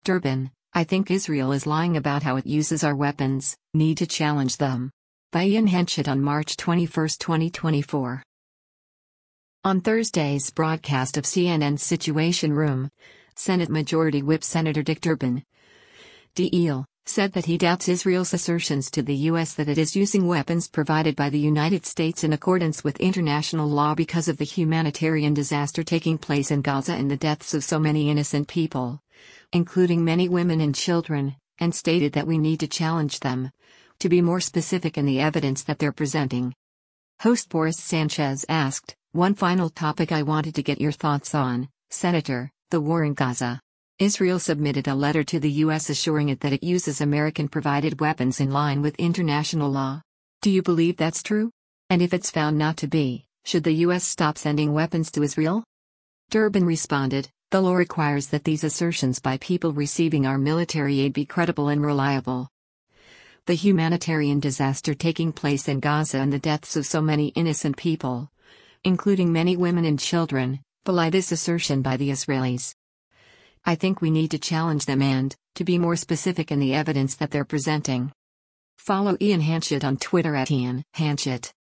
Durbin, I think Israel is lying about how it uses our weapons, need to challenge them. By Ian Henchett on March 21, 2024. On Thursday's broadcast of CNN's Situation Room, Senate Majority Whip Senator Dick Durbin, D.E.L., said that he doubts Israel's assertions to the U.S. that it is using weapons provided by the United States in accordance with international law because of the humanitarian disaster taking place in Gaza and the deaths of so many innocent people, including many women and children, and stated that we need to challenge them, to be more specific in the evidence that they're presenting. Host Boris Sanchez asked, "One final topic I wanted to get your thoughts on, Senator, the war in Gaza. Israel submitted a letter to the U.S. assuring it that it uses American-provided weapons in line with international law. Do you believe that's true? And if it's found not to be, should the U.S. stop sending weapons to Israel?" Durbin responded, "The law requires that these assertions by people receiving our military aid be credible and reliable. The humanitarian disaster taking place in Gaza and the deaths of so many innocent people, including many women and children, belie this assertion by the Israelis. I think we need to challenge them and, to be more specific in the evidence that they're presenting." Follow Ian Henchett on Twitter at Ian Henchett.